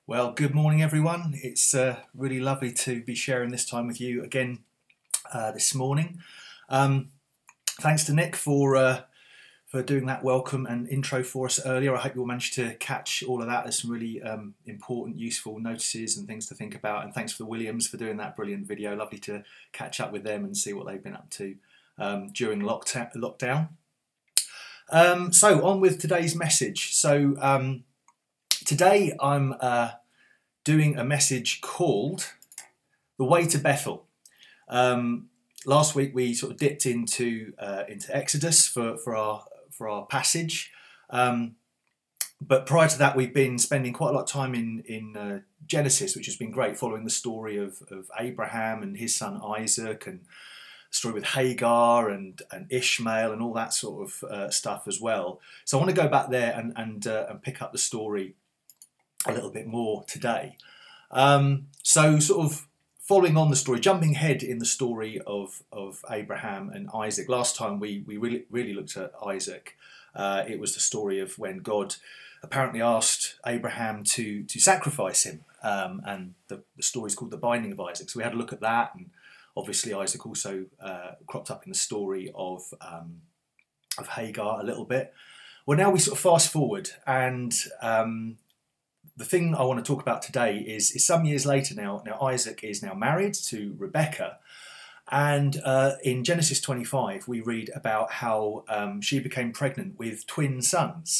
Well, good morning, everyone. It's really lovely to be sharing this time with you again this morning. Um, Thanks to Nick for doing that welcome and intro for us earlier. I hope you all managed to catch all of that. There's some really important, useful notices and things to think about. And thanks for the Williams for doing that brilliant video. Lovely to catch up with them and see what they've been up to during lockdown. So on with today's message. Today I'm doing a message called The Way to Bethel. Last week we sort of dipped into Exodus for our passage, but prior to that we've been spending quite a lot of time in Genesis, which has been great, following the story of Abraham and his son Isaac, and the story with Hagar and Ishmael and all that sort of stuff as well. So I want to go back there and pick up the story a little bit more today. So sort of following on the story, jumping ahead in the story of Abraham and Isaac. Last time we really looked at Isaac. It was the story of when God apparently asked Abraham to sacrifice him, and the story is called the Binding of Isaac. So we had a look at that, and obviously Isaac also cropped up in the story of Hagar a little bit. Well, now we sort of fast forward, and the thing I want to talk about today is some years later now. Now Isaac is now married to Rebecca, and in Genesis 25 we read about how she became pregnant with twin sons,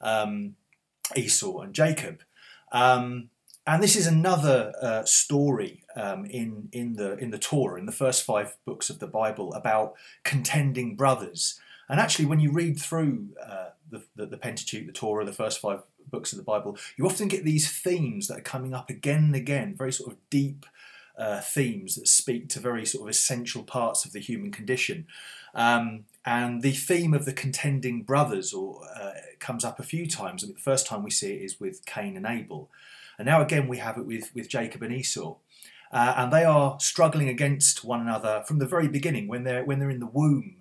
Esau and Jacob. And this is another story in the Torah, in the first 5 books of the Bible, about contending brothers. And actually, when you read through the Pentateuch, the Torah, the first 5 books of the Bible, you often get these themes that are coming up again and again, very sort of deep themes that speak to very sort of essential parts of the human condition. And the theme of the contending brothers comes up a few times. I mean, the first time we see it is with Cain and Abel. And now again we have it with Jacob and Esau. And they are struggling against one another from the very beginning, when they're in the womb,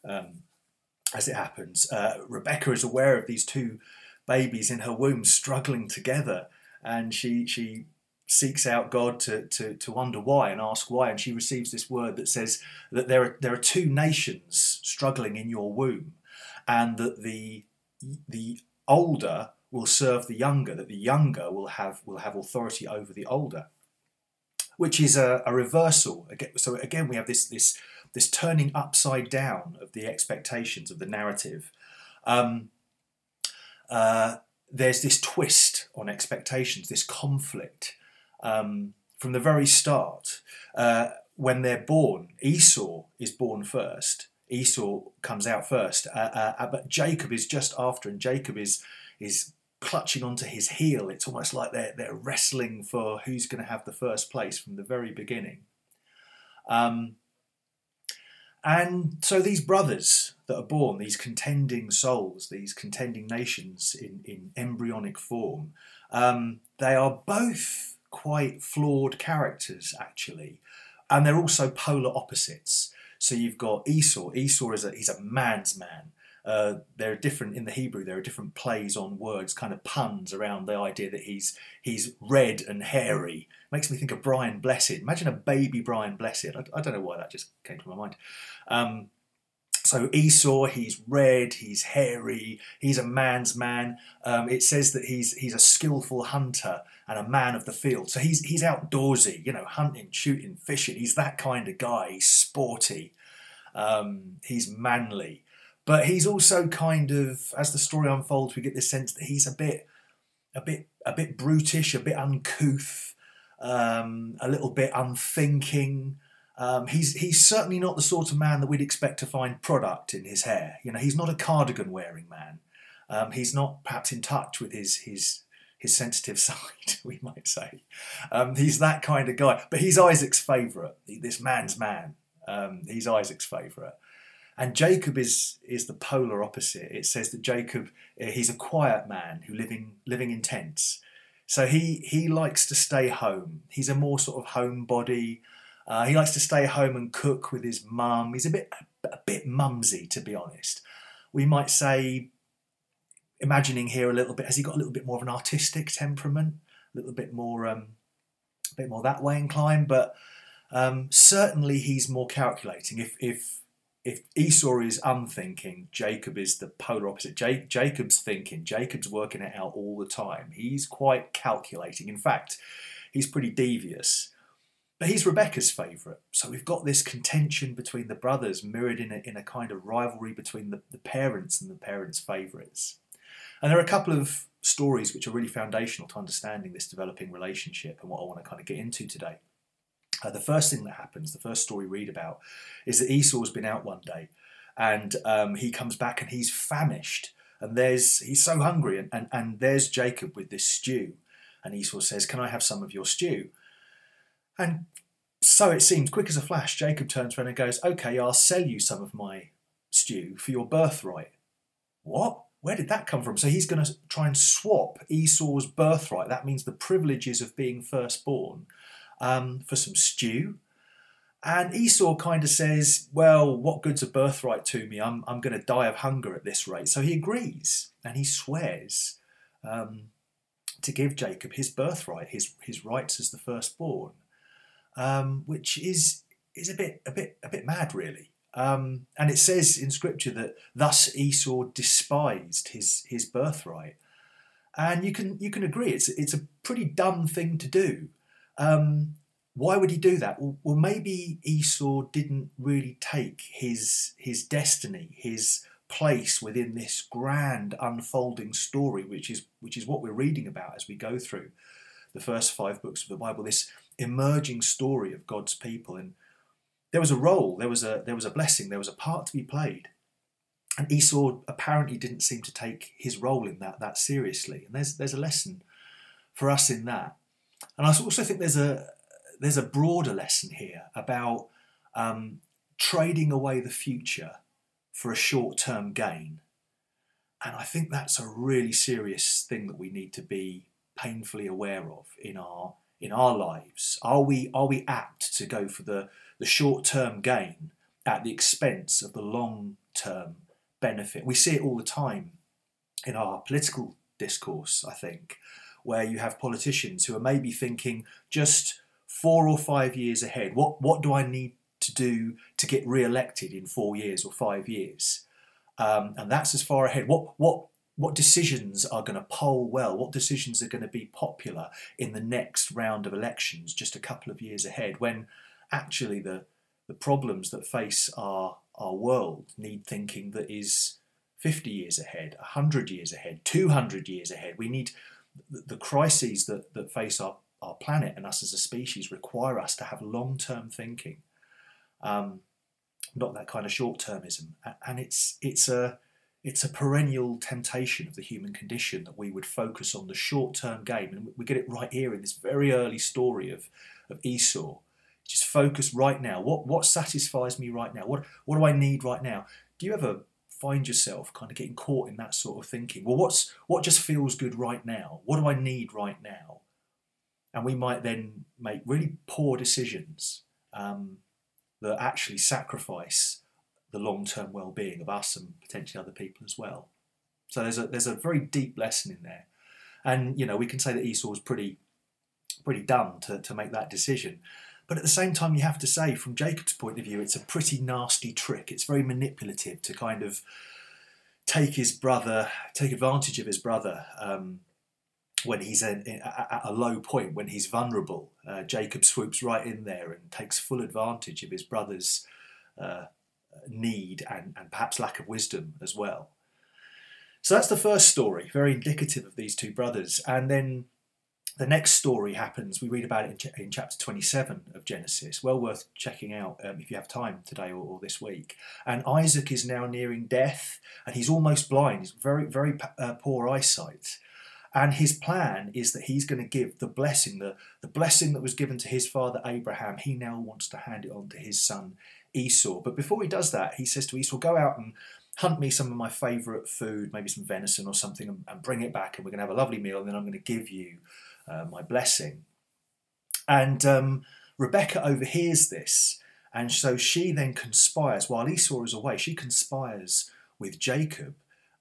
as it happens. Rebecca is aware of these 2 babies in her womb struggling together, and she seeks out God to wonder why and ask why, and she receives this word that says that there are 2 nations struggling in your womb, and that the older will serve the younger, that the younger will have authority over the older, which is a reversal. So again we have this turning upside down of the expectations of the narrative. There's this twist on expectations, this conflict from the very start. When they're born, Esau is born first. Esau comes out first, but Jacob is just after, and Jacob is clutching onto his heel. It's almost like they're wrestling for who's going to have the first place from the very beginning. And so these brothers that are born, these contending souls, these contending nations in embryonic form, they are both quite flawed characters, actually. And they're also polar opposites. So you've got Esau. Esau he's a man's man. There are different, in the Hebrew, there are different plays on words, kind of puns around the idea that he's red and hairy. Makes me think of Brian Blessed. Imagine a baby Brian Blessed. I don't know why that just came to my mind. So Esau, he's red, he's hairy, he's a man's man. It says that he's a skillful hunter and a man of the field. So he's outdoorsy, hunting, shooting, fishing. He's that kind of guy. He's sporty. He's manly. But he's also kind of, as the story unfolds, we get this sense that he's a bit brutish, a bit uncouth, a little bit unthinking. He's certainly not the sort of man that we'd expect to find product in his hair. He's not a cardigan wearing man. He's not perhaps in touch with his sensitive side, we might say. He's that kind of guy. But he's Isaac's favourite. This man's man. He's Isaac's favourite. And Jacob is the polar opposite. It says that Jacob, he's a quiet man who living in tents. So he likes to stay home. He's a more sort of homebody. He likes to stay home and cook with his mum. He's a bit mumsy, to be honest. We might say, imagining here a little bit, has he got a little bit more of an artistic temperament? little bit more that way inclined, but certainly he's more calculating. If Esau is unthinking, Jacob is the polar opposite. Jacob's thinking. Jacob's working it out all the time. He's quite calculating. In fact, he's pretty devious. But he's Rebecca's favourite. So we've got this contention between the brothers mirrored in a kind of rivalry between the parents and the parents' favourites. And there are a couple of stories which are really foundational to understanding this developing relationship and what I want to kind of get into today. The first thing that happens, the first story we read about, is that Esau's been out one day and he comes back and he's famished. And he's so hungry and there's Jacob with this stew. And Esau says, "Can I have some of your stew?" And so it seems, quick as a flash, Jacob turns around and goes, "Okay, I'll sell you some of my stew for your birthright." What? Where did that come from? So he's going to try and swap Esau's birthright. That means the privileges of being firstborn for some stew. And Esau kind of says, "Well, what good's a birthright to me? I'm going to die of hunger at this rate." So he agrees and he swears to give Jacob his birthright, his rights as the firstborn. Which is a bit mad, really. And it says in Scripture that thus Esau despised his birthright, and you can agree it's a pretty dumb thing to do. Why would he do that? Well, maybe Esau didn't really take his destiny, his place within this grand unfolding story, which is what we're reading about as we go through the first 5 books of the Bible. This emerging story of God's people, and there was a role, there was a blessing, there was a part to be played, and Esau apparently didn't seem to take his role in that seriously. And there's a lesson for us in that. And I also think there's a broader lesson here about trading away the future for a short-term gain. And I think that's a really serious thing that we need to be painfully aware of in our lives. Are we apt to go for the short-term gain at the expense of the long-term benefit? We see it all the time in our political discourse, I think, where you have politicians who are maybe thinking just 4 or 5 years ahead. What do I need to do to get re-elected in 4 years or 5 years? And that's as far ahead. What decisions are going to poll well? What decisions are going to be popular in the next round of elections just a couple of years ahead, when actually the problems that face our world need thinking that is 50 years ahead, 100 years ahead, 200 years ahead. We need the crises that face our planet and us as a species require us to have long-term thinking, not that kind of short-termism. And it's a perennial temptation of the human condition that we would focus on the short-term gain. And we get it right here in this very early story of Esau. Just focus right now. What satisfies me right now? What do I need right now? Do you ever find yourself kind of getting caught in that sort of thinking? Well, what just feels good right now? What do I need right now? And we might then make really poor decisions that actually sacrifice the long-term well-being of us and potentially other people as well. So there's a very deep lesson in there. And, we can say that Esau was pretty dumb to make that decision. But at the same time, you have to say, from Jacob's point of view, it's a pretty nasty trick. It's very manipulative to kind of take advantage of his brother when he's at a low point, when he's vulnerable. Jacob swoops right in there and takes full advantage of his brother's need and perhaps lack of wisdom as well. So that's the first story, very indicative of these two brothers. And then the next story happens. We read about it in chapter 27 of Genesis. Well worth checking out if you have time today or this week. And Isaac is now nearing death, and he's almost blind. He's very, very poor eyesight. And his plan is that he's going to give the blessing that was given to his father Abraham. He now wants to hand it on to his son Esau. But before he does that, he says to Esau, "Go out and hunt me some of my favourite food, maybe some venison or something, and bring it back, and we're going to have a lovely meal, and then I'm going to give you my blessing." And Rebecca overhears this, and so she then conspires, while Esau is away, she conspires with Jacob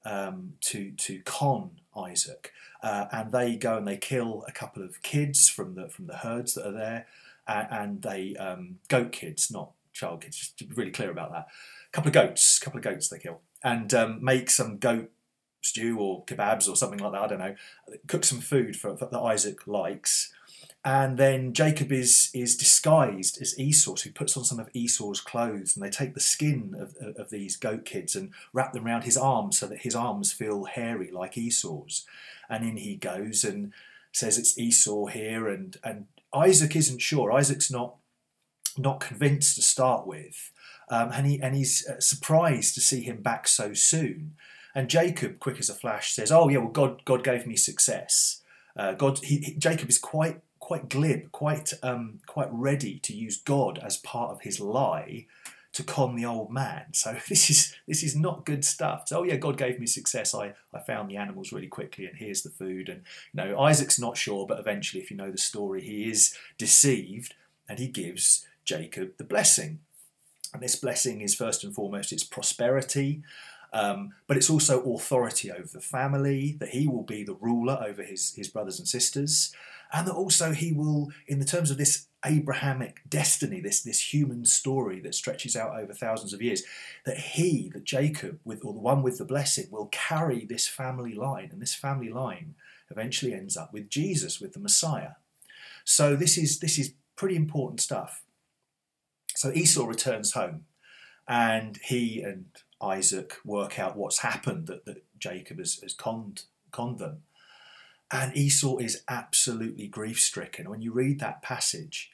to con Isaac, and they go and they kill a couple of kids from the herds that are there, and they goat kids, not child kids. Just to be really clear about that. A couple of goats they kill, and make some goat stew or kebabs or something like that. I don't know. Cook some food that Isaac likes. And then Jacob is disguised as Esau, so he puts on some of Esau's clothes, and they take the skin of these goat kids and wrap them around his arms so that his arms feel hairy like Esau's. And in he goes and says it's Esau here, and Isaac isn't sure. Isaac's not convinced to start with, and he's surprised to see him back so soon. And Jacob, quick as a flash, says, "Oh yeah, well God gave me success." Jacob is quite glib, quite ready to use God as part of his lie to con the old man. So this is not good stuff. So, oh yeah, God gave me success. I found the animals really quickly, and here's the food. And Isaac's not sure, but eventually, if you know the story, he is deceived, and he gives Jacob the blessing. And this blessing is first and foremost it's prosperity. But it's also authority over the family, that he will be the ruler over his brothers and sisters, and that also he will, in the terms of this Abrahamic destiny, this human story that stretches out over thousands of years, that Jacob, or the one with the blessing, will carry this family line, and this family line eventually ends up with Jesus, with the Messiah. So this is pretty important stuff. So Esau returns home, and he and Isaac work out what's happened, that Jacob has conned them. And Esau is absolutely grief-stricken. When you read that passage,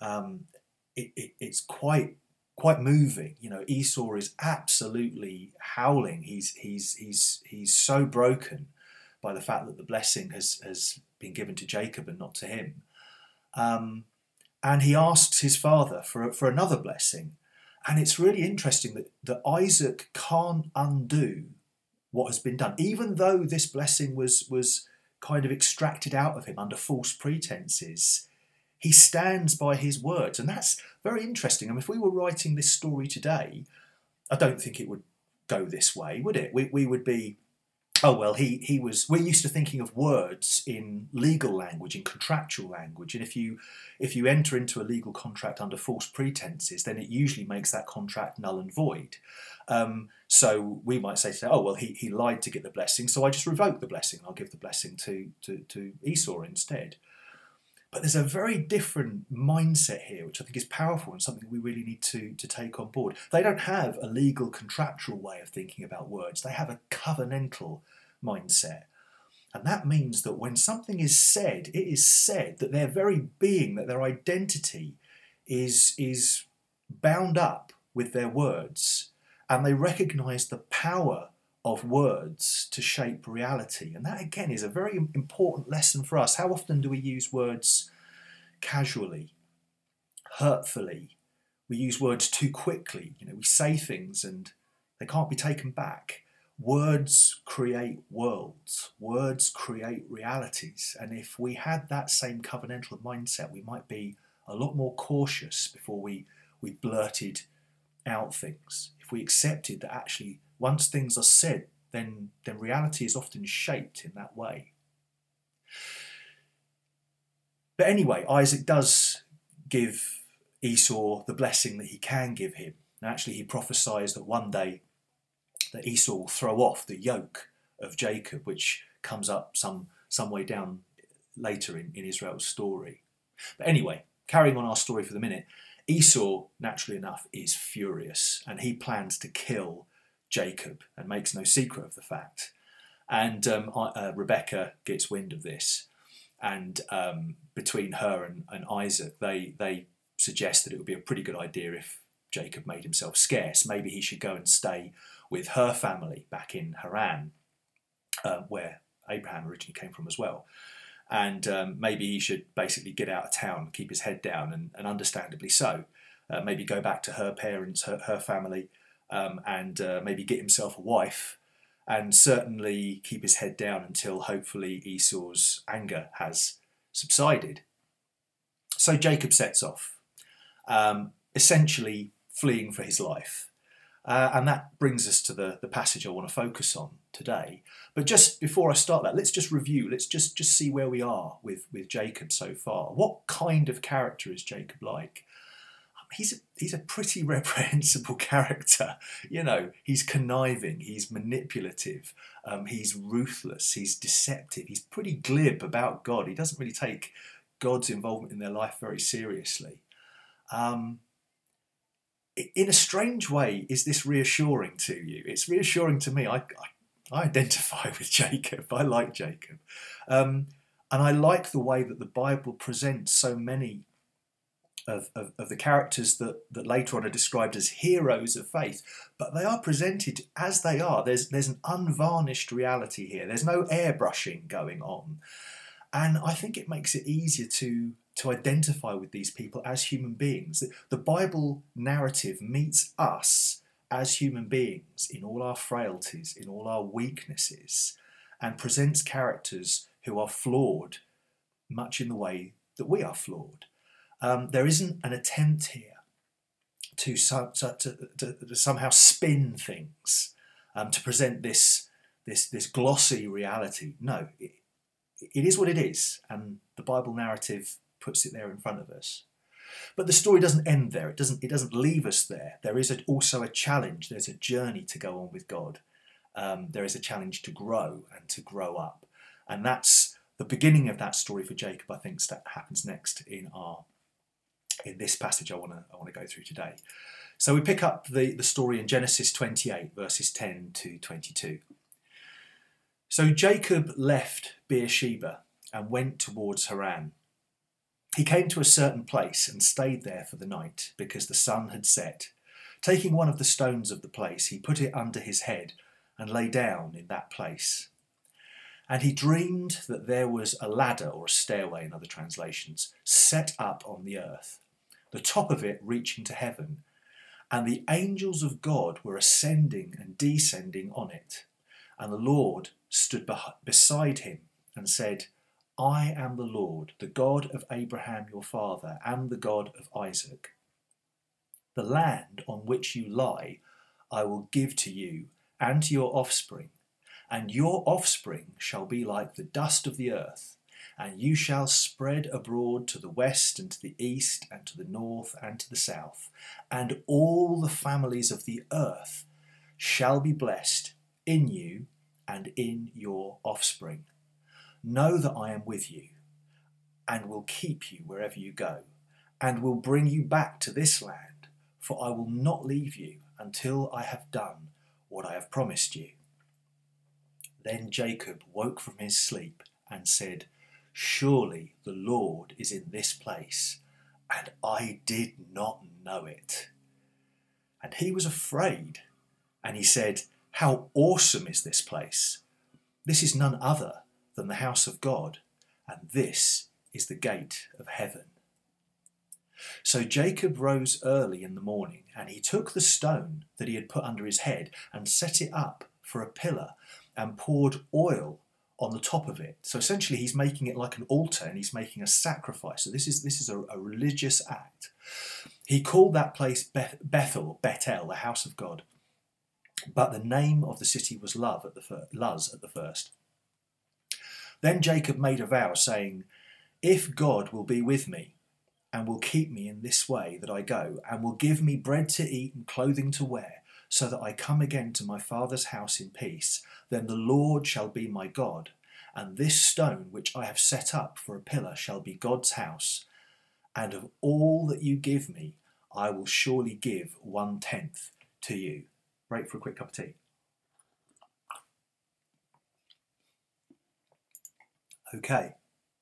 it's quite moving. Esau is absolutely howling. He's so broken by the fact that the blessing has been given to Jacob and not to him. And he asks his father for another blessing. And it's really interesting that Isaac can't undo what has been done, even though this blessing was kind of extracted out of him under false pretenses. He stands by his words, and that's very interesting. I mean, if we were writing this story today, I don't think it would go this way, would it? We would be, oh well, he was. We're used to thinking of words in legal language, in contractual language, and if you enter into a legal contract under false pretenses, then it usually makes that contract null and void. So we might say, oh well, he lied to get the blessing, so I just revoke the blessing. I'll give the blessing to Esau instead. But there's a very different mindset here, which I think is powerful and something we really need to take on board. They don't have a legal contractual way of thinking about words. They have a covenantal mindset. And that means that when something is said, it is said, that their very being, that their identity is bound up with their words. And they recognise the power of words to shape reality. And that, again, is a very important lesson for us. How often do we use words casually, hurtfully? We use words too quickly. We say things and they can't be taken back. Words create worlds. Words create realities. And if we had that same covenantal mindset, we might be a lot more cautious before we blurted out things. If we accepted that actually once things are said, then reality is often shaped in that way. But anyway, Isaac does give Esau the blessing that he can give him. And actually, he prophesies that one day that Esau will throw off the yoke of Jacob, which comes up some way down later in Israel's story. But anyway, carrying on our story for the minute, Esau, naturally enough, is furious, and he plans to kill Jacob and makes no secret of the fact. And Rebecca gets wind of this, and between her and Isaac, they suggest that it would be a pretty good idea if Jacob made himself scarce. Maybe he should go and stay with her family back in Haran, where Abraham originally came from as well. And maybe he should basically get out of town, keep his head down, and understandably so. Maybe go back to her parents, her family, and maybe get himself a wife, and certainly keep his head down until hopefully Esau's anger has subsided. So Jacob sets off, essentially fleeing for his life. And that brings us to the passage I want to focus on today. But just before I start that, let's just review. Let's just see where we are with Jacob so far. What kind of character is Jacob like? He's a pretty reprehensible character. You know, he's conniving, he's manipulative, he's ruthless, he's deceptive, he's pretty glib about God. He doesn't really take God's involvement in their life very seriously. In a strange way, is this reassuring to you? It's reassuring to me. I identify with Jacob. I like Jacob. And I like the way that the Bible presents so many of the characters that later on are described as heroes of faith, but they are presented as they are. There's an unvarnished reality here. There's no airbrushing going on. And I think it makes it easier to identify with these people as human beings. The Bible narrative meets us as human beings in all our frailties, in all our weaknesses, and presents characters who are flawed, much in the way that we are flawed. There isn't an attempt here to somehow spin things, to present this glossy reality. No, it is what it is, and the Bible narrative puts it there in front of us. But the story doesn't end there. It doesn't leave us there. There is also a challenge. There's a journey to go on with God. There is a challenge to grow and to grow up, and that's the beginning of that story for Jacob. I think that happens next in this passage I want to go through today. So we pick up the story in Genesis 28, verses 10 to 22. So Jacob left Beersheba and went towards Haran. He came to a certain place and stayed there for the night, because the sun had set. Taking one of the stones of the place, he put it under his head and lay down in that place. And he dreamed that there was a ladder, or a stairway in other translations, set up on the earth, the top of it reaching to heaven, and the angels of God were ascending and descending on it. And the Lord stood beside him and said, I am the Lord, the God of Abraham your father, and the God of Isaac. The land on which you lie I will give to you and to your offspring, and your offspring shall be like the dust of the earth, and you shall spread abroad to the west and to the east and to the north and to the south, and all the families of the earth shall be blessed in you and in your offspring. Know that I am with you, and will keep you wherever you go, and will bring you back to this land, for I will not leave you until I have done what I have promised you. Then Jacob woke from his sleep and said, Surely the Lord is in this place, and I did not know it. And he was afraid, and he said, How awesome is this place! This is none other than the house of God, and this is the gate of heaven. So Jacob rose early in the morning, and he took the stone that he had put under his head and set it up for a pillar, and poured oil on the top of it. So essentially he's making it like an altar, and he's making a sacrifice. So this is a religious act. He called that place Bethel, the house of God. But the name of the city was Luz at the first. Then Jacob made a vow, saying, If God will be with me, and will keep me in this way that I go, and will give me bread to eat and clothing to wear, so that I come again to my father's house in peace, then the Lord shall be my God, and this stone which I have set up for a pillar shall be God's house, and of all that you give me, I will surely give 1/10 to you. Break for a quick cup of tea. Okay.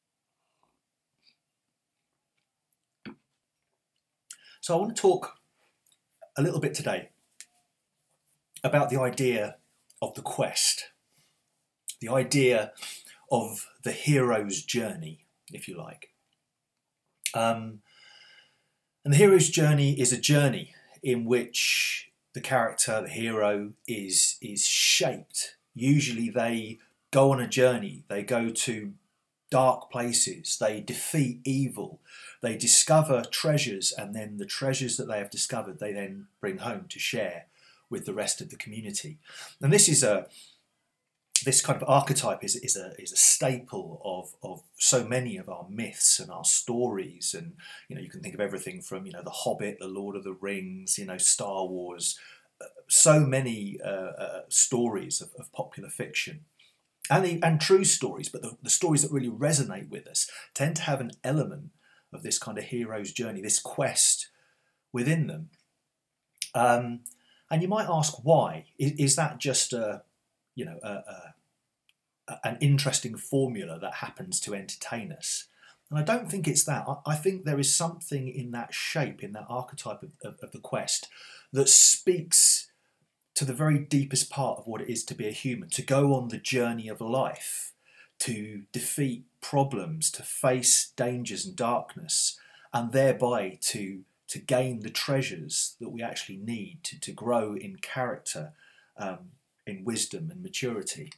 So I want to talk a little bit today about the idea of the quest, the idea of the hero's journey, if you like. And the hero's journey is a journey in which the character, the hero, is shaped. Usually they go on a journey, they go to dark places, they defeat evil, they discover treasures, and then the treasures that they have discovered they then bring home to share with the rest of the community. And this kind of archetype is a staple of so many of our myths and our stories. And you can think of everything from The Hobbit, The Lord of the Rings, Star Wars, so many stories of popular fiction and true stories, but the stories that really resonate with us tend to have an element of this kind of hero's journey, this quest within them. And you might ask why. Is that just an interesting formula that happens to entertain us? And I don't think it's that. I think there is something in that shape, in that archetype of the quest, that speaks to the very deepest part of what it is to be a human, to go on the journey of life, to defeat problems, to face dangers and darkness, and thereby to gain the treasures that we actually need to grow in character, in wisdom and maturity.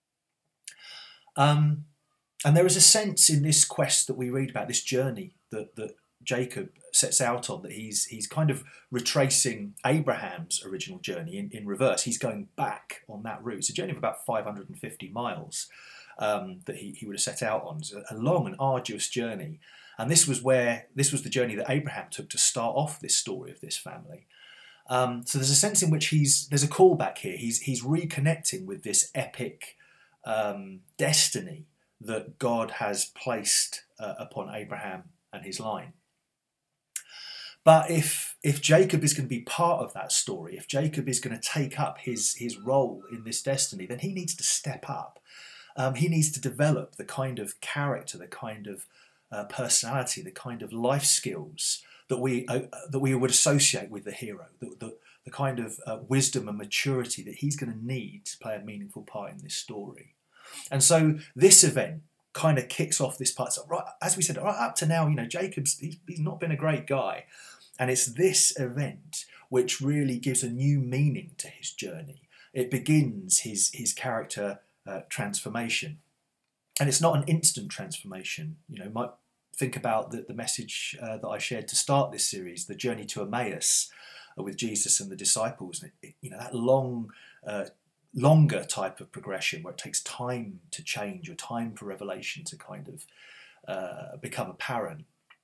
And there is a sense in this quest that we read about, this journey that Jacob sets out on, that he's kind of retracing Abraham's original journey in reverse. He's going back on that route. It's a journey of about 550 miles that he would have set out on. It's a long and arduous journey. And this was the journey that Abraham took to start off this story of this family. So there's a sense in which there's a callback here. He's reconnecting with this epic destiny that God has placed upon Abraham and his line. But if Jacob is going to be part of that story, if Jacob is going to take up his role in this destiny, then he needs to step up. He needs to develop the kind of character, the kind of personality, the kind of life skills that we would associate with the hero, the kind of wisdom and maturity that he's going to need to play a meaningful part in this story. And so this event kind of kicks off this part. So right, as we said, right up to now, Jacob's he's not been a great guy, and it's this event which really gives a new meaning to his journey. It begins his character transformation, and it's not an instant transformation. You might think about the message that I shared to start this series, the journey to Emmaus with Jesus and the disciples. That longer type of progression where it takes time to change or time for revelation to kind of become apparent.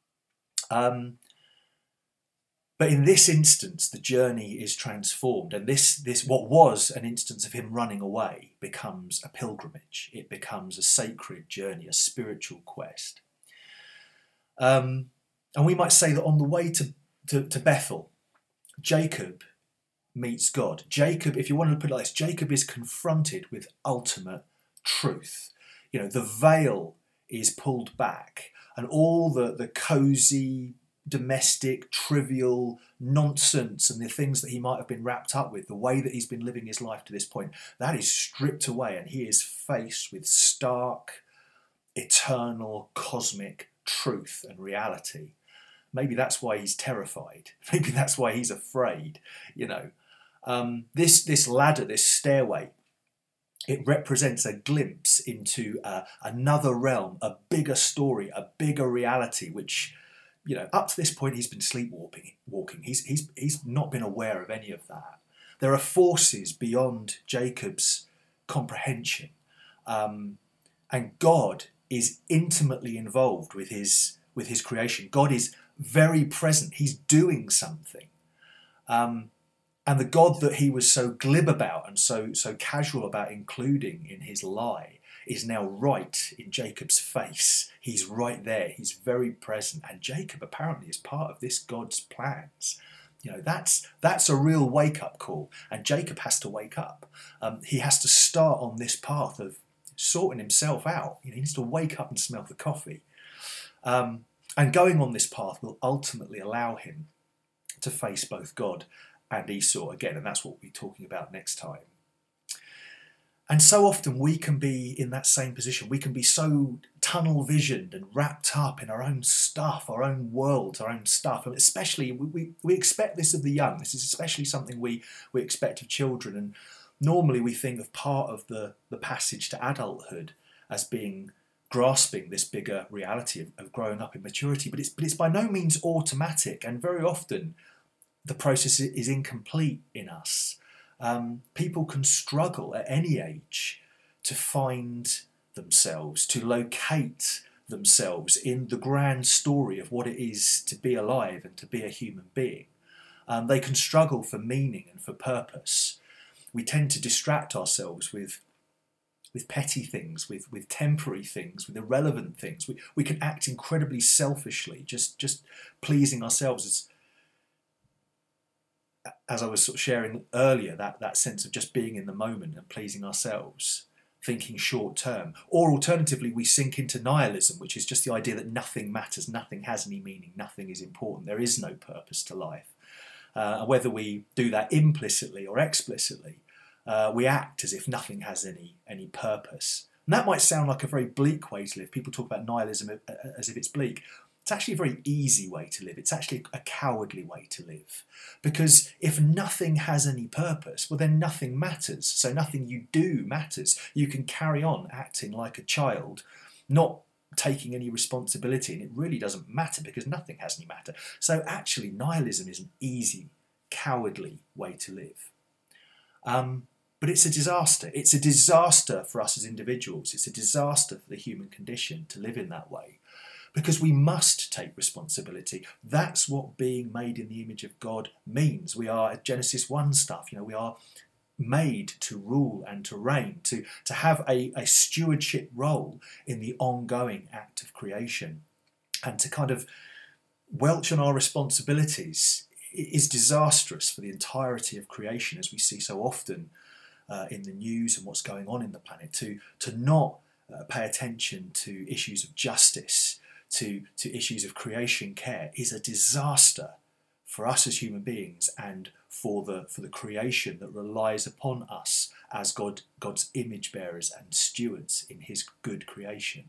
But in this instance, the journey is transformed, and this what was an instance of him running away becomes a pilgrimage. It becomes a sacred journey, a spiritual quest. And we might say that on the way to Bethel, Jacob meets God. Jacob, if you want to put it like this, Jacob is confronted with ultimate truth. The veil is pulled back, and all the cosy, domestic, trivial nonsense and the things that he might have been wrapped up with, the way that he's been living his life to this point, that is stripped away, and he is faced with stark, eternal, cosmic truth and reality. Maybe that's why he's terrified. Maybe that's why he's afraid. This ladder, this stairway, it represents a glimpse into another realm, a bigger story, a bigger reality, which, up to this point he's been sleepwalking. He's not been aware of any of that. There are forces beyond Jacob's comprehension, and God is intimately involved with his creation. God is very present. He's doing something. And the God that he was so glib about and so casual about including in his lie is now right in Jacob's face. He's right there. He's very present. And Jacob apparently is part of this God's plans. That's a real wake-up call. And Jacob has to wake up. He has to start on this path of sorting himself out. He needs to wake up and smell the coffee. And going on this path will ultimately allow him to face both God and Esau again, and that's what we'll be talking about next time. And so often we can be in that same position. We can be so tunnel visioned and wrapped up in our own stuff, our own world, our own stuff. And especially, we expect this of the young. This is especially something we expect of children. And normally we think of part of the passage to adulthood as being grasping this bigger reality of growing up in maturity. But it's by no means automatic, and very often the process is incomplete in us. People can struggle at any age to find themselves, to locate themselves in the grand story of what it is to be alive and to be a human being. They can struggle for meaning and for purpose. We tend to distract ourselves with petty things, with temporary things, with irrelevant things. We can act incredibly selfishly, just pleasing ourselves, as I was sort of sharing earlier, that sense of just being in the moment and pleasing ourselves, thinking short term. Or alternatively, we sink into nihilism, which is just the idea that nothing matters, nothing has any meaning, nothing is important, there is no purpose to life. Whether we do that implicitly or explicitly, we act as if nothing has any purpose. And that might sound like a very bleak way to live. People talk about nihilism as if it's bleak. It's actually a very easy way to live. It's actually a cowardly way to live. Because if nothing has any purpose, well, then nothing matters. So nothing you do matters. You can carry on acting like a child, not taking any responsibility, and it really doesn't matter because nothing has any matter. So actually, nihilism is an easy, cowardly way to live. But it's a disaster. It's a disaster for us as individuals. It's a disaster for the human condition to live in that way, because we must take responsibility. That's what being made in the image of God means. We are Genesis 1 stuff. We are made to rule and to reign, to have a stewardship role in the ongoing act of creation. And to kind of welch on our responsibilities is disastrous for the entirety of creation, as we see so often in the news and what's going on in the planet. To not pay attention to issues of justice, to issues of creation care, is a disaster for us as human beings and for the creation that relies upon us as God's image bearers and stewards in his good creation.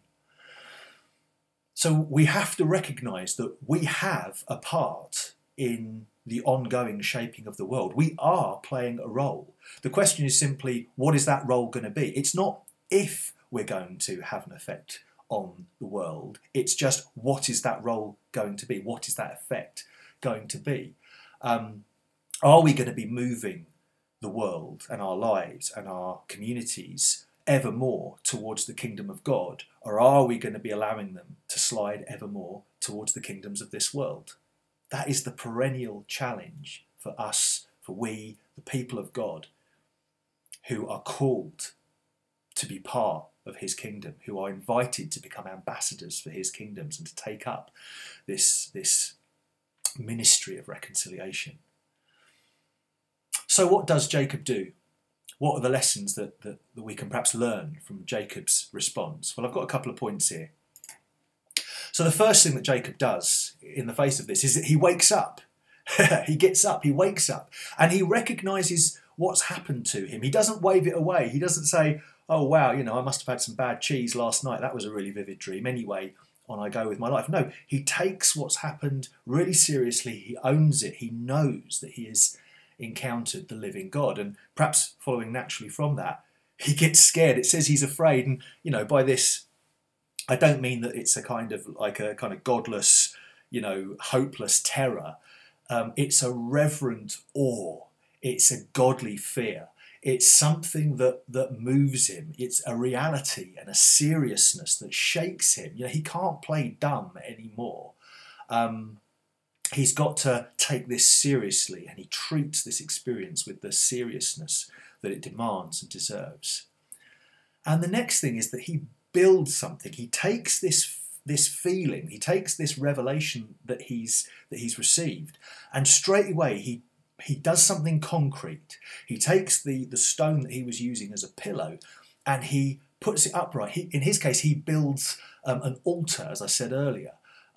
So we have to recognise that we have a part in the ongoing shaping of the world. We are playing a role. The question is simply, what is that role going to be? It's not if we're going to have an effect on the world. It's just, what is that role going to be? What is that effect going to be? Are we going to be moving the world and our lives and our communities ever more towards the kingdom of God? Or are we going to be allowing them to slide ever more towards the kingdoms of this world? That is the perennial challenge for us, for we, the people of God, who are called to be part of his kingdom, who are invited to become ambassadors for his kingdoms and to take up this ministry of reconciliation. So what does Jacob do? What are the lessons that we can perhaps learn from Jacob's response? Well, I've got a couple of points here. So the first thing that Jacob does in the face of this is that he wakes up. He gets up, he wakes up, and he recognises what's happened to him. He doesn't wave it away. He doesn't say, oh, wow, I must have had some bad cheese last night. That was a really vivid dream. Anyway, on I go with my life. No, he takes what's happened really seriously. He owns it. He knows that he has encountered the living God. And perhaps following naturally from that, he gets scared. It says he's afraid. And, by this, I don't mean that it's a kind of godless, hopeless terror. It's a reverent awe. It's a godly fear. It's something that moves him. It's a reality and a seriousness that shakes him. He can't play dumb anymore. He's got to take this seriously, and he treats this experience with the seriousness that it demands and deserves. And the next thing is that he builds something. He takes this feeling, he takes this revelation that he's received, and straight away he does something concrete. He takes the stone that he was using as a pillow and he puts it upright. In his case, he builds an altar, as I said earlier.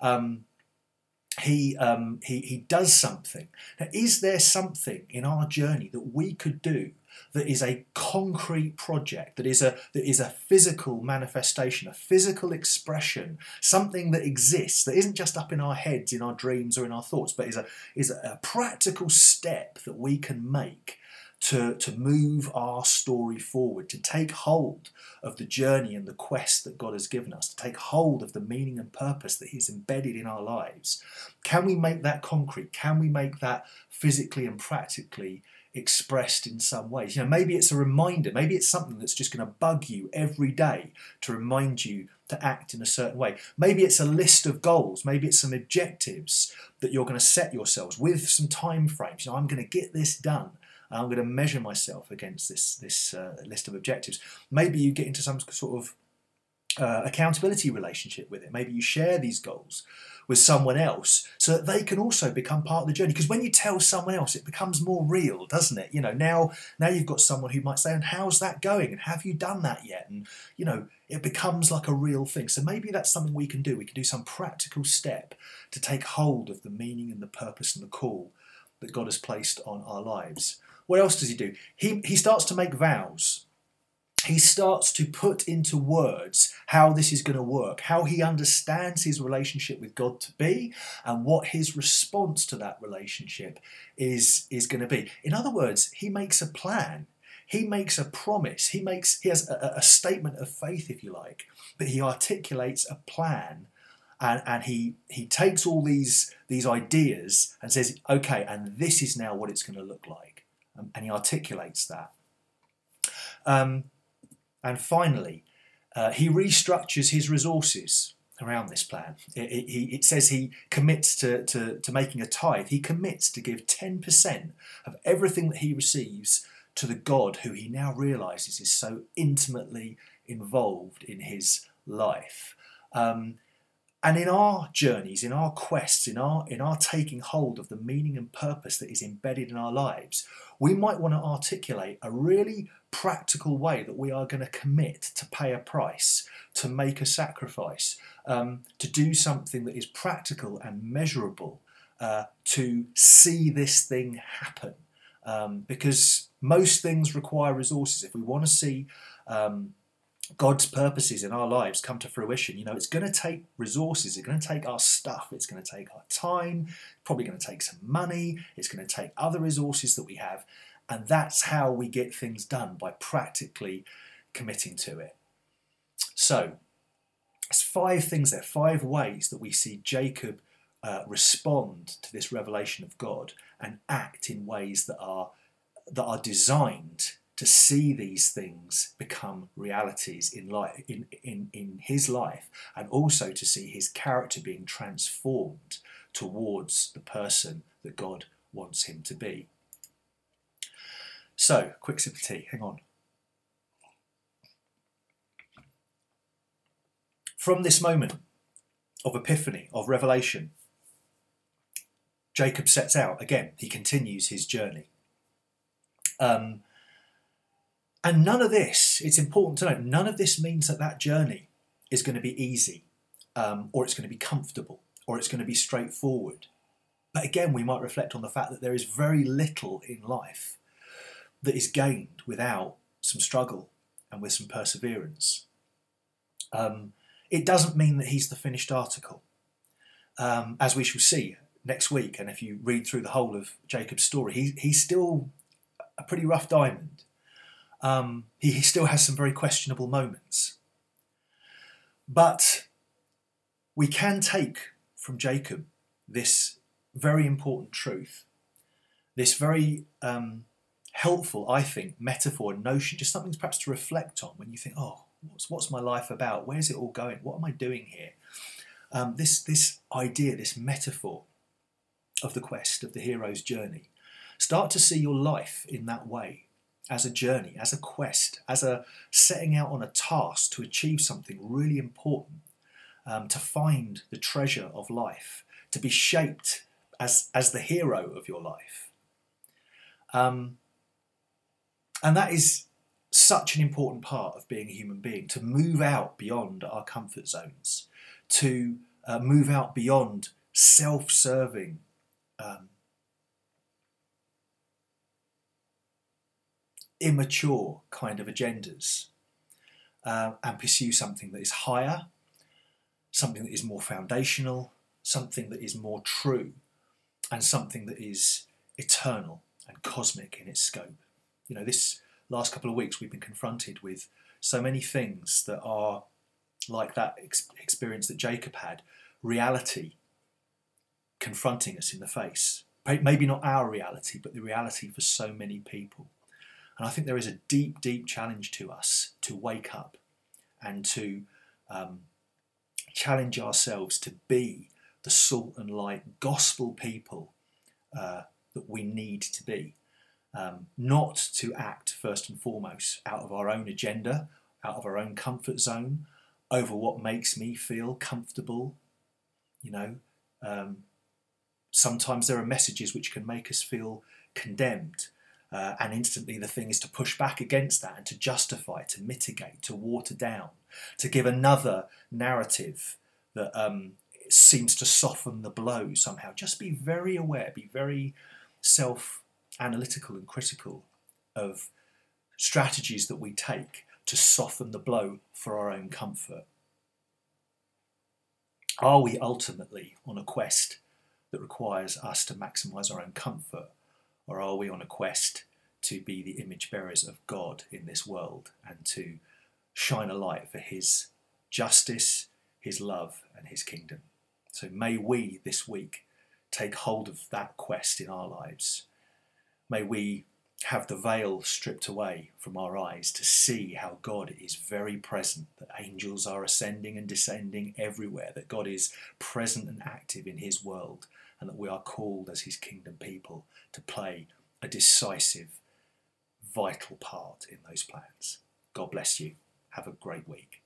He does something. Now, is there something in our journey that we could do that is a concrete project, that is a physical manifestation, a physical expression, something that exists, that isn't just up in our heads, in our dreams or in our thoughts, but is a practical step that we can make to move our story forward, to take hold of the journey and the quest that God has given us, to take hold of the meaning and purpose that he's embedded in our lives? Can we make that concrete? Can we make that physically and practically expressed in some ways. Maybe it's a reminder, maybe it's something that's just going to bug you every day to remind you to act in a certain way. Maybe it's a list of goals, maybe it's some objectives that you're going to set yourselves with some time frames. I'm going to get this done. I'm going to measure myself against this list of objectives. Maybe you get into some sort of accountability relationship with it. Maybe you share these goals with someone else so that they can also become part of the journey. Because when you tell someone else, it becomes more real, doesn't it? Now you've got someone who might say, and how's that going? And have you done that yet? And, it becomes like a real thing. So maybe that's something we can do. We can do some practical step to take hold of the meaning and the purpose and the call that God has placed on our lives. What else does he do? He starts to make vows. He starts to put into words how this is going to work, how he understands his relationship with God to be, and what his response to that relationship is going to be. In other words, he makes a plan. He makes a promise. He has a statement of faith, if you like, but he articulates a plan, and he takes all these ideas and says, okay, and this is now what it's going to look like, and he articulates that. And finally, he restructures his resources around this plan. It says he commits to making a tithe. He commits to give 10% of everything that he receives to the God who he now realises is so intimately involved in his life. And in our journeys, in our quests, in our taking hold of the meaning and purpose that is embedded in our lives, we might want to articulate a really practical way that we are going to commit to pay a price, to make a sacrifice, to do something that is practical and measurable, to see this thing happen. Because most things require resources. If we want to see God's purposes in our lives come to fruition, it's going to take resources. It's going to take our stuff. It's going to take our time. Probably going to take some money. It's going to take other resources that we have. And that's how we get things done, by practically committing to it. So, there's 5 things there, 5 ways that we see Jacob respond to this revelation of God and act in ways that are designed to see these things become realities in life, in his life, and also to see his character being transformed towards the person that God wants him to be. So, quick sip of tea, hang on. From this moment of epiphany, of revelation, Jacob sets out again. He continues his journey. And none of this, it's important to note, none of this means that journey is going to be easy, or it's going to be comfortable, or it's going to be straightforward. But again, we might reflect on the fact that there is very little in life that is gained without some struggle and with some perseverance. It doesn't mean that he's the finished article. As we shall see next week, and if you read through the whole of Jacob's story, he's still a pretty rough diamond. He still has some very questionable moments. But we can take from Jacob this very important truth, this very helpful, I think, metaphor and notion, just something perhaps to reflect on when you think, oh, what's my life about? Where's it all going? What am I doing here? This idea, this metaphor of the quest, of the hero's journey. Start to see your life in that way, as a journey, as a quest, as a setting out on a task to achieve something really important, to find the treasure of life, to be shaped as the hero of your life. And that is such an important part of being a human being, to move out beyond our comfort zones, to move out beyond self-serving, immature kind of agendas, and pursue something that is higher, something that is more foundational, something that is more true, and something that is eternal and cosmic in its scope. This last couple of weeks we've been confronted with so many things that are like that experience that Jacob had, reality confronting us in the face, maybe not our reality, but the reality for so many people. And I think there is a deep, deep challenge to us to wake up and to challenge ourselves to be the salt and light gospel people that we need to be. Not to act first and foremost out of our own agenda, out of our own comfort zone, over what makes me feel comfortable. Sometimes there are messages which can make us feel condemned, and instantly the thing is to push back against that and to justify, to mitigate, to water down, to give another narrative that seems to soften the blow somehow. Just be very aware, be very self-analytical and critical of strategies that we take to soften the blow for our own comfort. Are we ultimately on a quest that requires us to maximise our own comfort, or are we on a quest to be the image bearers of God in this world and to shine a light for his justice, his love and his kingdom? So may we this week take hold of that quest in our lives. May we have the veil stripped away from our eyes to see how God is very present, that angels are ascending and descending everywhere, that God is present and active in his world, and that we are called as his kingdom people to play a decisive, vital part in those plans. God bless you. Have a great week.